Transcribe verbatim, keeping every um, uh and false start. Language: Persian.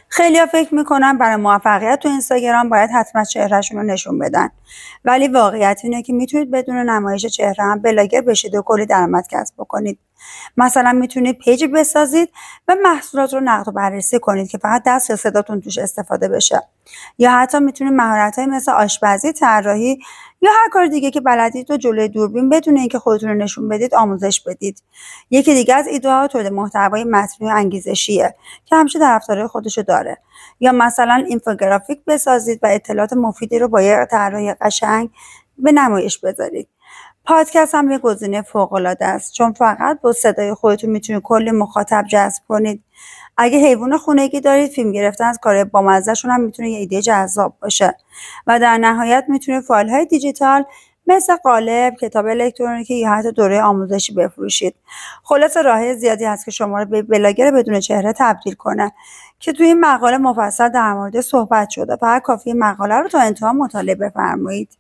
خیلی‌ها فکر میکنن برای موفقیت تو اینستاگرام باید حتما چهرهشون رو نشون بدن، ولی واقعیت اینه که میتونید بدون نمایش چهره هم بلاگر بشید و کلی درآمد کسب بکنید. مثلا میتونید پیجی بسازید و محصولات رو نقد و بررسی کنید که فقط دست یا صداتون توش استفاده بشه، یا حتی میتونید مهارت‌های مثل آشپزی، طراحی یا هر کار دیگه که بلدید رو جلوی دوربین بدون اینکه خودتون رو نشون بدید آموزش بدید. یکی دیگه از ایده‌ها تولید محتوای متنی و انگیزشیه که همیشه طرفدارای خودشو داره. یا مثلا اینفوگرافیک بسازید و اطلاعات مفیدی رو با یه طراحی قشنگ به نمایش بذارید. پادکست هم یه گزینه فوق‌العاده است، چون فقط با صدای خودتون میتونید کلی مخاطب جذب کنید. اگه حیوان خونگی دارید، فیلم گرفتن از کارهای بامزه‌شون هم میتونه یه ایده جذاب باشه. و در نهایت میتونید فایل‌های دیجیتال مثل قالب، کتاب الکترونیکی یا حتی دوره آموزشی بفروشید. خلاصه راه‌های زیادی هست که شما رو به بلاگر بدون چهره تبدیل کنه که توی این مقاله مفصل در مورد صحبت شده. فقط کافیه مقاله رو تا انتها مطالعه بفرمایید.